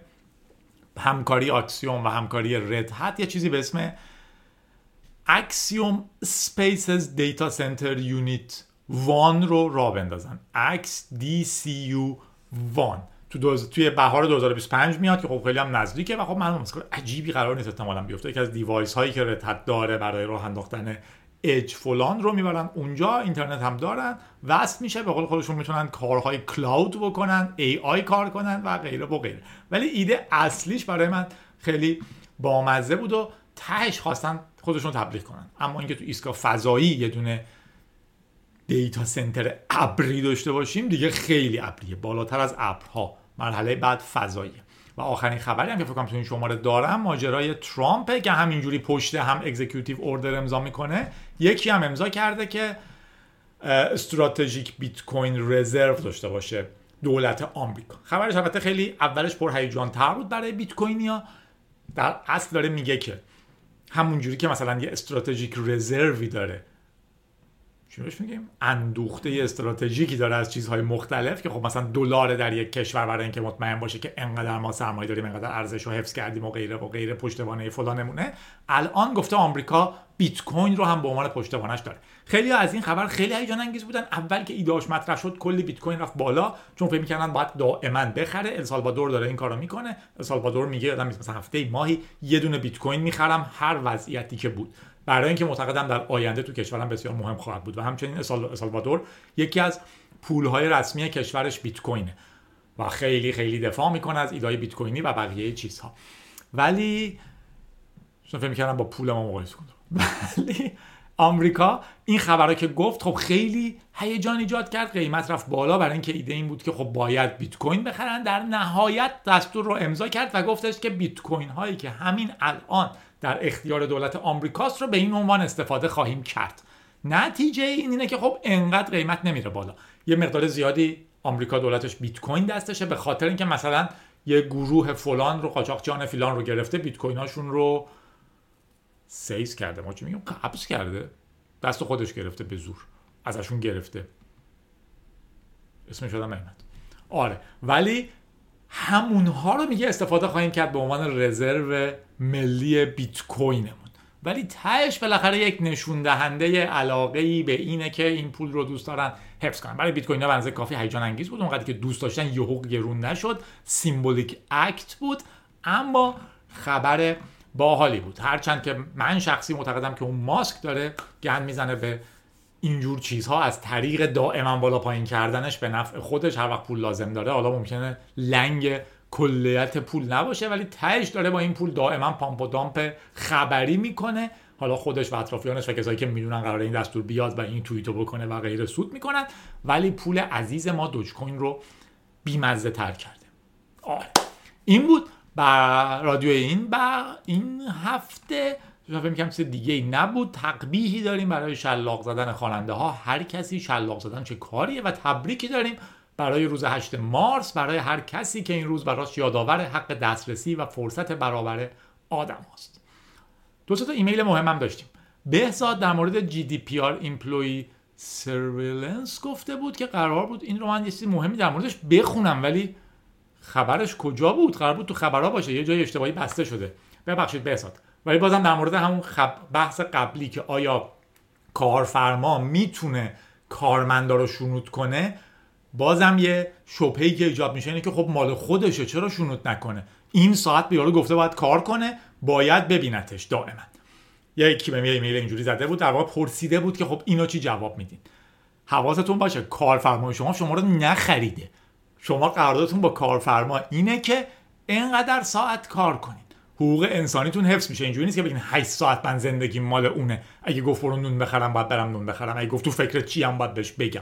همکاری آکسیوم و همکاری رد هت یه چیزی به اسم اکسیوم اسپیسز دیتا سنتر یونیت وان رو راه بندازن. اکس دی سی یو وان تو دوز... توی بهار دو هزار و بیست و پنج میاد که خب خیلی هم نزدیکه و خب من مسئله عجیبی قرار نیست احتمالاً بیفته. یکی از دیوایس هایی که رد هت داره برای راه انداختن اج فلان رو میبرن اونجا، اینترنت هم دارن، وصل میشه، به قول خودشون میتونن کارهای کلاود بکنن، ای آی کار کنن و غیره و غیره. ولی ایده اصلیش برای من خیلی بامزه بود و تهش خواستن خودشون تبلیغ کنن. اما اینکه تو ایستگاه فضایی یه دونه دیتا سنتر ابری داشته باشیم دیگه خیلی ابریه، بالاتر از ابرها، مرحله بعد فضاییه. و آخرین خبری هم که فکر کنم تو این شماره دارم ماجرای ترامپه که همینجوری پشت هم اکزیکیوتیو اوردر امضا میکنه. یکی هم امضا کرده که استراتژیک بیت کوین رزرو داشته باشه دولت آمریکا. خبرش البته خیلی اولش پر هیجان تر بود برای بیت کوینیا. در اصل داره میگه که همونجوری که مثلا یه استراتژیک رزروی داره، چی بهش میگیم، اندوخته استراتژیکی داره از چیزهای مختلف که خب مثلا دلار در یک کشور برای اینکه مطمئن باشه که انقدر ما سرمایه داریم، انقدر ارزش رو حفظ کردیم و غیره و غیره، پشتوانه فلانمونه. الان گفته آمریکا بیت کوین رو هم به عنوان پشتوانش داره. خیلی از این خبر خیلی هیجان انگیز بودن. اول که ایده‌اش مطرح شد کلی بیت کوین رفت بالا چون فکر می‌کردن باید دائما بخره. السالوادور داره این کارو میکنه. السالوادور میگه آدم مثلا هفته ماهی یه دونه بیت کوین میخرم هر وضعیتی که بود، برای اینکه معتقدم در آینده تو کشورم بسیار مهم خواهد بود. و همچنین السالوادور یکی از پول‌های رسمی کشورش بیت کوینه و خیلی خیلی دفاع میکنه از ایده‌های بیت کوینی و بقیه چیزها. ولی چون فکر می‌کردم با پول ما مقایسه کنم، ولی آمریکا این خبرها که گفت خب خیلی هیجان ایجاد کرد، قیمت رفت بالا برای اینکه ایده این بود که خب باید بیت کوین بخرن. در نهایت دستور رو امضا کرد و گفتش که بیت کوین هایی که همین الان در اختیار دولت آمریکاست رو به این عنوان استفاده خواهیم کرد. نتیجه این اینه که خب انقدر قیمت نمیره بالا. یه مقدار زیادی آمریکا دولتش بیت کوین دستشه به خاطر اینکه مثلا یه گروه فلان رو قاچاقچیان فلان رو گرفته، بیت کویناشون رو سیز کرده، ما چی میگیم قبض کرده، دست خودش گرفته، به زور ازشون گرفته، اسمش یادم نمیاد. آره، ولی همونها رو میگه استفاده خواهیم کرد به عنوان رزرو ملی بیت کوینمون. ولی تهش بالاخره یک نشون دهنده علاقه‌ای به اینه که این پول رو دوست دارن حفظ کنن. برای بیت کوین ها به اندازه کافی هیجان انگیز بود، اونقدر که دوست داشتن یهو گرون نشد، سیمبولیک اکت بود، اما خبر باحالی بود. هرچند که من شخصی معتقدم که اون ماسک داره گند میزنه به اینجور چیزها از طریق دائما بالا پایین کردنش به نفع خودش هر وقت پول لازم داره. حالا ممکنه لنگ کلیت پول نباشه ولی تهش داره با این پول دائما پامپ و دامپ خبری میکنه. حالا خودش و اطرافیانش و کسایی که میدونن قراره این دستور بیاد و این توییتو بکنه و غیره سود میکنن، ولی پول عزیز ما دوج کوین رو بیمزه تر کرده. آره این بود با رادیو این با این هفته. فکر می‌کنم چیز دیگه ای نبود. تقبیحی داریم برای شلاق زدن خواننده ها، هر کسی شلاق زدن چه کاریه، و تبریکی داریم برای روز هشت مارس برای هر کسی که این روز براش یادآور حق دسترسی و فرصت برابر آدم هست. دو تا ایمیل مهمم داشتیم. بهزاد در مورد جی دی پی آر Employee Surveillance گفته بود که قرار بود این رو من یه چیزی مهمی در موردش بخونم، ولی خبرش کجا بود؟ قرار بود تو خبرها باشه، یه جای اشتباهی بسته شده. ببخشید بهزاد. ولی بازم در مورد همون خب... بحث قبلی که آیا کارفرما میتونه کارمندا رو شنود کنه، بازم یه شبهه‌ای که ایجاد میشه اینه که خب مال خودشه چرا شنود نکنه؟ این ساعت به یارو گفته باید کار کنه، باید ببینتش دائما. یکی به ایمیل اینجوری زده بود، در واقع پرسیده بود که خب اینو چی جواب میدین؟ حواستون باشه کارفرمای شما شما رو نخریده. شما قراردادتون با کارفرما اینه که اینقدر ساعت کار کنید. حقوق انسانیتون حفظ میشه. اینجوری نیست که بگین هشت ساعت من زندگی مال اونه، اگه گفت برو نون بخرم باید برم نون بخرم، اگه گفت تو فکرت چی هم باید بهش بگم.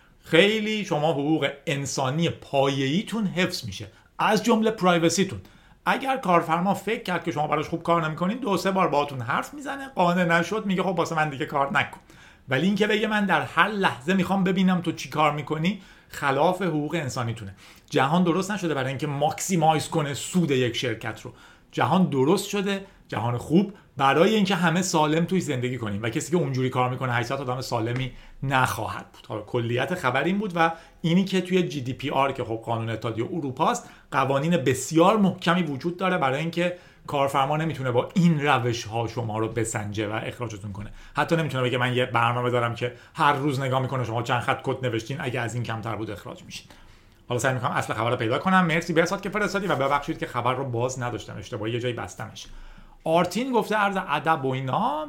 خیلی شما حقوق انسانی پایه‌ایتون حفظ میشه، از جمله پرایوسیتون. اگر کارفرما فکر کرد که شما براش خوب کار نمی‌کنین، دو سه بار باهاتون حرف میزنه، قانع نشد میگه خب واسه من دیگه کار نکن. ولی اینکه بگه من در هر لحظه میخوام ببینم تو چی کار میکنی، خلاف حقوق انسانیتونه. جهان درست نشده برای اینکه ماکسیمایز کنه سود یک شرکت رو. جهان درست شده، جهان خوب، برای اینکه همه سالم توی زندگی کنیم و کسی که اونجوری کار میکنه هشتصد آدم سالمی نخواهد بود. حالا کلیت خبر این بود و اینی که توی جی دی پی آر که خب قانون اتحادیه اروپا است، قوانین بسیار محکمی وجود داره برای اینکه کارفرما نمیتونه با این روش ها شما رو بسنجه و اخراجتون کنه. حتی نمیتونه بگه من یه برنامه دارم که هر روز نگاه میکنه شما چند خط کد نوشتین، اگه از این کمتر بود اخراج میشین. حالا سعی میکنم اصل خبر رو پیدا کنم. مرسی بهزاد که فرستادی و ببخشید که خبر رو باز نداشتم، اشتباهی یه جایی بستمش. آرتین گفته عرض ادب و اینا.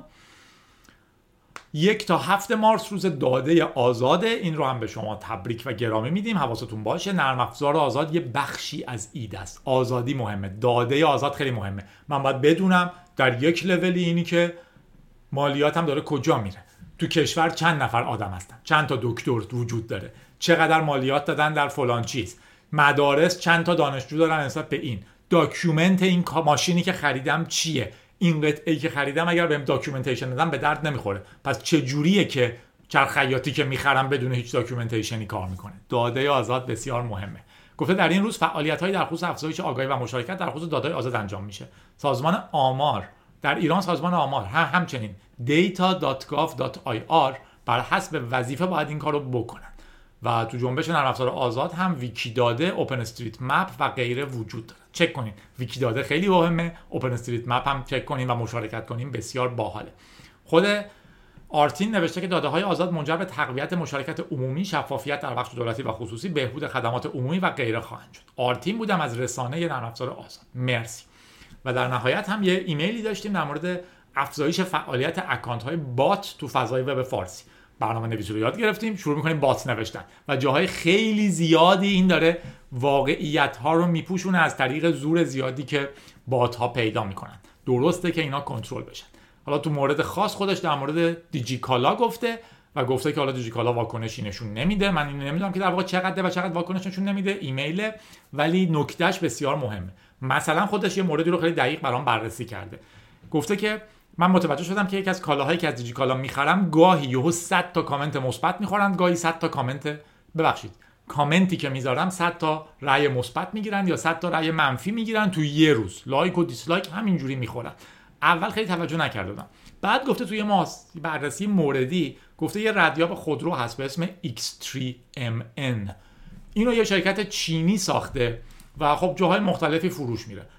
یک تا هفت مارس روز داده آزاده، این رو هم به شما تبریک و گرامی میدیم. حواستون باشه نرم افزار آزاد یه بخشی از ایده است. آزادی مهمه، داده آزاد خیلی مهمه. من باید بدونم در یک لولی اینی که مالیاتم داره کجا میره، تو کشور چند نفر آدم هستن، چند تا دکتر وجود داره، چقدر مالیات دادن در فلان چیز، مدارس چند تا دانشجو دارن نسبت به این، داکیومنت این ماشینی که خریدم چیه، این قطعه‌ای که خریدم اگر بهم داکیومنتیشن دادن به درد نمیخوره، پس چه جوریه که چرخ خیاطی که میخرم بدون هیچ داکیومنتیشنی کار میکنه. داده آزاد بسیار مهمه. گفته در این روز فعالیت‌های در خصوص افزایش آگاهی و مشارکت در خصوص داده آزاد انجام میشه. سازمان آمار در ایران، سازمان آمار هم همچنین دیتا دات گاو دات آی آر بر حسب وظیفه باید این کارو بکنن و تو جنبش نرم افزار آزاد هم ویکی داده، اوپن استریت مپ و غیره وجود داره. چک کنین، ویکی داده خیلی مهمه، اوپن استریت مپ هم چک کنین و مشارکت کنین، بسیار باحاله. خود آرتین نوشته که داده های آزاد منجر به تقویت مشارکت عمومی، شفافیت در بخش دولتی و خصوصی، بهبود خدمات عمومی و غیره خواهند شد. آرتین بودم از رسانه نرم افزار آزاد. مرسی. و در نهایت هم یه ایمیلی داشتیم در مورد افزایش فعالیت اکانت های بات تو فضای وب فارسی. برنامه نویسی رو یاد گرفتیم، شروع می‌کنیم بات نوشتن و جاهای خیلی زیادی این داره واقعیت ها رو میپوشونه از طریق زور زیادی که بات ها پیدا میکنن. درسته که اینا کنترل بشن. حالا تو مورد خاص خودش در مورد دیجیکالا گفته و گفته که حالا دیجیکالا واکنشی نشون نمیده. من اینو نمیدونم که در واقع چقدر و چقدر واکنش نشون نمیده، ایمیل، ولی نکتهش بسیار مهمه. مثلا خودش یه موردی رو خیلی دقیق برام بررسی کرده. گفته که من متوجه شدم که یک از کالاهایی که از دیجیکالا میخرم گاهی یهو صد تا کامنت مثبت میخورن، گاهی صد تا کامنت ببخشید کامنتی که میذارم صد تا رأی مثبت میگیرن یا صد تا رأی منفی میگیرن تو یه روز. لایک و دیسلایک همینجوری میخورن. اول خیلی توجه نکرده بودم. بعد گفته توی ما بررسی موردی گفته یه ردیاب خودرو هست به اسم ایکس تری ام ان. اینو یه شرکت چینی ساخته و خب جاهای مختلفی فروش میره.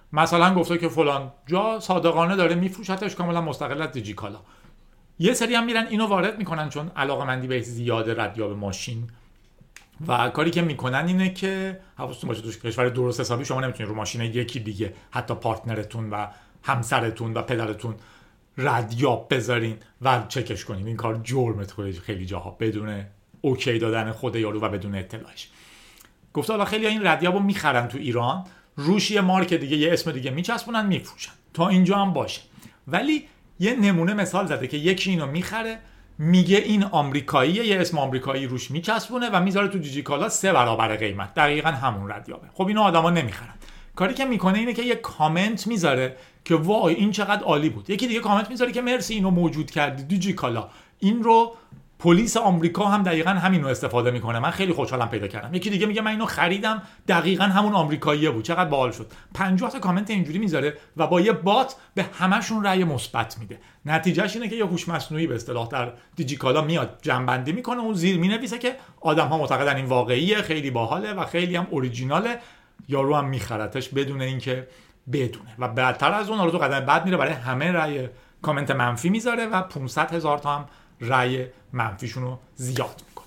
مثلا گفته که فلان جا صادقانه داره میفروشتش کاملا مستقل از دیجیکالا. یه سری هم میرن اینو وارد میکنن چون علاقه‌مندی به زیاد ردیاب ماشین و کاری که میکنن اینه که حواستون باشه تو کشور درست حسابی شما نمیتونید رو ماشین یکی دیگه حتی پارتنرتون و همسرتون و پدرتون ردیاب بذارین و چکش کنین. این کار جرمه خیلی جاها بدون اوکی دادن خود یارو و بدون اطلاعش. گفته حالا خیلی این ردیابو میخرن تو ایران، روش یه مارک دیگه یه اسم دیگه میچسبونن میفروشن. تا اینجا هم باشه، ولی یه نمونه مثال زده که یکی اینو میخره میگه این آمریکاییه، یه اسم آمریکایی روش میچسبونه و میذاره تو دیجیکالا سه برابر قیمت، دقیقاً همون ردیابه. خب اینو آدما نمیخرن. کاری که میکنه اینه که یه کامنت میذاره که وای این چقدر عالی بود. یکی دیگه کامنت میذاره که مرسی اینو موجود کردی دیجیکالا. این رو پلیس آمریکا هم دقیقاً همین رو استفاده میکنه، من خیلی خوشحالم پیدا کردم. یکی دیگه میگه من اینو خریدم، دقیقاً همون آمریکاییه بود، چقدر باحال شد. پنجاه تا کامنت اینجوری میذاره و با یه بات به همشون رأی مثبت میده. نتیجهش اینه که یه هوش مصنوعی به اصطلاح در دیجیکالا میاد جمع‌بندی میکنه، اون زیر مینویسه که آدم‌ها معتقدن این واقعیه، خیلی باحاله و خیلی هم اوریجیناله، یارو هم میخرتش بدون اینکه بدونه. و بعدتر از اون، حالا تو قدم بعد میره برای همه رأی کامنت منفی میذاره و پانصد هزار تا هم رأی منفیشون رو زیاد میکنه.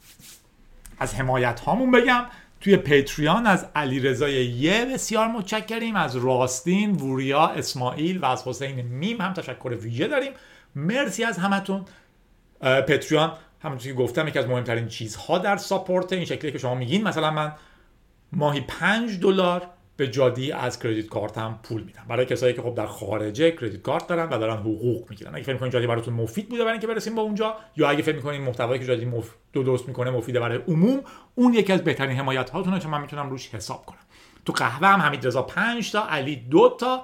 از حمایت هامون بگم، توی پیتریان از علیرضا یه بسیار متشکریم، از راستین، وریا، اسماعیل و از حسین میم هم تشکر ویژه داریم. مرسی از همتون. پیتریان همونطور که گفتم یکی از مهمترین چیزها در ساپورت این شکلی که شما میگین. مثلا من ماهی پنج دلار به جادی از کردیت کارتم پول میدم برای کسایی که خب در خارجه کردیت کارت دارن و دارن حقوق میگیرن. اگه فکر میکنین جادی براتون مفید بوده برای اینکه برسیم با اونجا، یا اگه فکر میکنین محتوایی که جادی مف... دو درست میکنه مفیده برای عموم، اون یکی از بهترین حمایت هاتونه که من میتونم روش حساب کنم. تو قهوه هم حمید رضا پنج تا، علی دو تا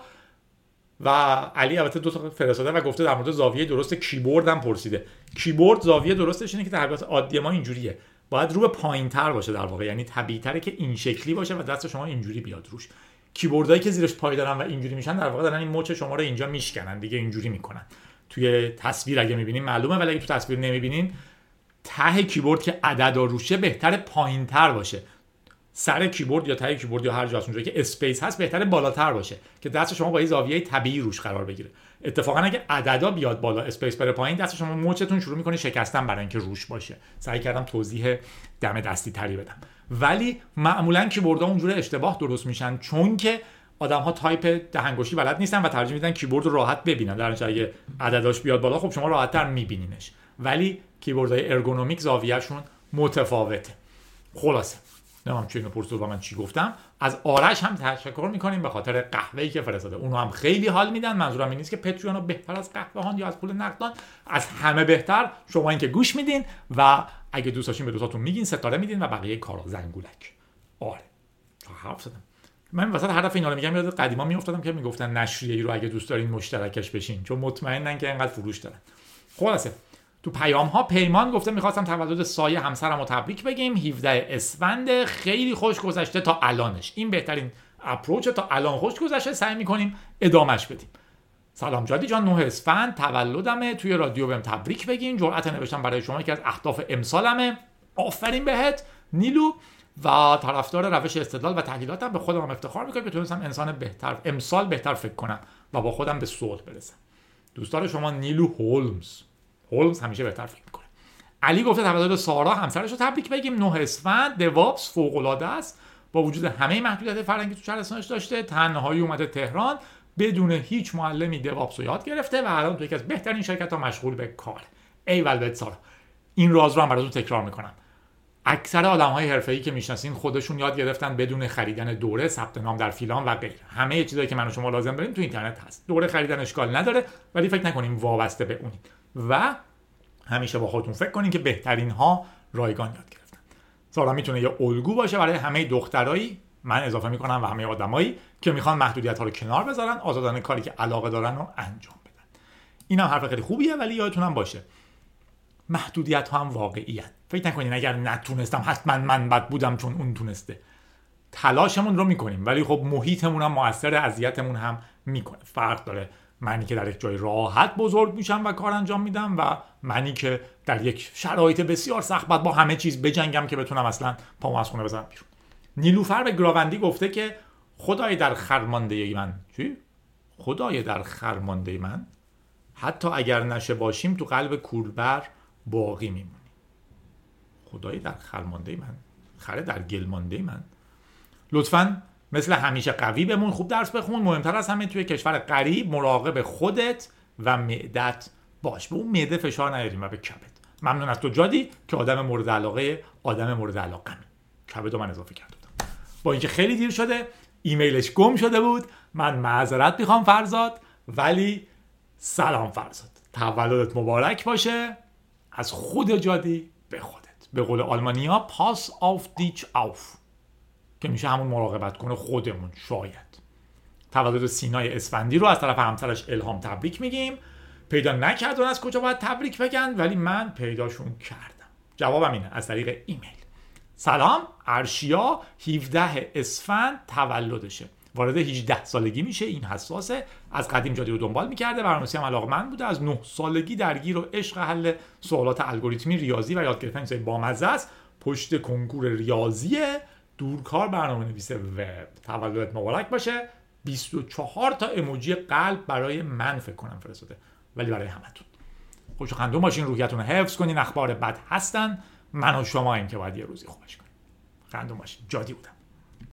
و علی البته دو تا فرستاده و گفته در مورد زاویه درست کیبورد هم پرسیده. کیبورد زاویه درستش اینه که در حالت عادی ما اینجوریه، باید رو به پایین‌تر باشه در واقع، یعنی طبیعی‌تره که این شکلی باشه و دست شما اینجوری بیاد روش. کیبوردایی که زیرش پای دارن و اینجوری میشن در واقع دارن این مچ شما رو اینجا میشکنن دیگه، اینجوری میکنن. توی تصویر اگه میبینین معلومه، ولی اگه تو تصویر نمیبینین، ته کیبورد که عددا روشه بهتره پایین‌تر باشه. سر کیبورد یا ته کیبورد یا هر جا اونجایی که اسپیس هست بهتره بالاتر باشه که دست شما با یه زاویه طبیعی روش قرار بگیره. اتفاقا اگه عددا بیاد بالا اسپیس بره پایین، دست شما مچتون شروع میکنه شکستن برای اینکه روش باشه. سعی کردم توضیح دم دستی تری بدم، ولی معمولا کیبوردها اونجوری اشتباه درست میشن چون که آدم‌ها تایپ دهنگشتی بلد نیستن و ترجیح میدن کیبورد رو راحت ببینن. در نتیجه اگه عدداش بیاد بالا خب شما راحت‌تر میبینینش، ولی کیبوردهای ارگونومیک زاویه‌شون متفاوته. خلاصه نمیدونم چه اینو پرسید و من چی گفتم. از آرش هم تشکر میکنیم به خاطر قهوه‌ای که فرستاده، اونو هم خیلی حال میدن. منظورم این نیست که پتریونا بهتر از قهوه هان یا از پول نقدان، از همه بهتر شما این که گوش میدین و اگه دوست داشتین به دوستاتون میگین، ستاره میدین و بقیه کارا زنگولک. آره تا حرف زدم. من وسط هر دفعه اینا رو میگم یاد قدیما میافتادم که میگفتن نشریه‌ای رو اگه دوست دارین مشترکش بشین، چون مطمئنن که اینقدر فروش دارن. خلاصه تو پیام ها پیمان گفته میخواستم تولد سایه همسرم رو تبریک بگیم، هفدهم اسفند، خیلی خوش گذشته تا الانش. این بهترین اپروچ، تا الان خوش گذشته، سعی میکنیم ادامش بدیم. سلام جادی جان، نه اسفند تولدمه، توی رادیو بهم تبریک بگین. جرأت نوشتم برای شما که از اهداف امسالمه. آفرین بهت نیلو. و طرفدار روش استدلال و تحلیلاتم، به خودم افتخار میکنم که تونستم انسان بهتر امسال بهتر فکر کنم و با خودم به صلح برسم. دوستدار شما نیلو هولمز. هولمز همیشه بهتر فکر میکنه. علی گفته تولد سارا همسرش رو تبریک بگیم. نه اسفند، دوابس فوق العاده است، با وجود همه محدودیت فرهنگی تو شهرستانش داشته، تنهایی اومده تهران، بدون هیچ معلمی دوابس رو یاد گرفته و الان تو یکی از بهترین شرکت‌ها مشغول به کار. ایول بهت سارا. این راز رو هم براتون تکرار میکنم. اکثر آدم‌های حرفه‌ای که میشناسین خودشون یاد گرفتن بدون خریدن دوره، ثبت نام در فیلان و غیره. همه چیزایی که من و شما لازم داریم تو اینترنت هست. دوره خریدن اشکال نداره، ولی فکر نکنیم وابسته به اونین و همیشه با خودتون فکر کنین که بهترین ها رایگان یاد گرفتن. سارا میتونه یه الگو باشه برای همه دخترایی، من اضافه میکنم، و همه آدمایی که میخوان محدودیت‌ها رو کنار بذارن، آزادانه کاری که علاقه دارن رو انجام بدن. اینم حرف خیلی خوبیه، ولی یادتون هم باشه محدودیت‌ها هم واقعیه. فکر نکنین اگر نتونستم حتما من بد بودم چون اون تونسته. تلاشمون رو میکنیم، ولی خب محیطمون هم مؤثر، اذیتمون هم میکنه. فرق داره منی که در یک جای راحت بزرگ میشم و کار انجام میدم و منی که در یک شرایط بسیار سخت بعد با همه چیز بجنگم که بتونم اصلا پامو از خونه بزنم بیرون. نیلوفر به گراوندی گفته که خدای در خرمانده من. چی؟ خدای در خرمانده من، حتی اگر نشه باشیم تو قلب کولبر باقی میمونی. خدای در خرمانده من، خره در گلمانده من. لطفاً مثل همیشه قوی بمون، خوب درس بخون، مهمتر از همه توی کشور غریب مراقب خودت و معدت باش. به اون معده فشار نیاریم و به کبد. ممنون از تو جادی که آدم مورد علاقه آدم مورد علاقه‌می. کبدو من اضافه کرده بودم. با اینکه خیلی دیر شده، ایمیلش گم شده بود، من معذرت میخوام فرزاد، ولی سلام فرزاد، تولدت مبارک باشه از خود جادی به خودت. به قول آلمانیا پاس آف دیچ آف، که میشه همون مراقبت کنه خودمون. شاید تولد سینای اسفندی رو از طرف همسرش الهام تبریک میگیم. پیدا نکردن از کجا باید تبریک بگن، ولی من پیداشون کردم. جوابم اینه، از طریق ایمیل. سلام، ارشیا هفدهم اسفند تولدشه، وارد هجده سالگی میشه، این حساسه، از قدیم جادی رو دنبال میکرده، برنامه‌نویسی هم علاقه‌مند بوده، از نه سالگی درگیر و عشق حل سوالات الگوریتمی، ریاضی و یاد گرفتن چیزای بامزه است. پشت کنکور ریاضیه، دورکار، برنامه‌نویس وب. تولدت مبارک باشه. بیست و چهار تا ایموجی قلب برای من فکر کنم فرستاده، ولی برای همتون. خوش و خندون باشین، روحیتون رو حفظ کنین، اخبار بد هستن، من و شما این که باید یه روزی خوبش کنیم. خندون باشین. جادی بودم.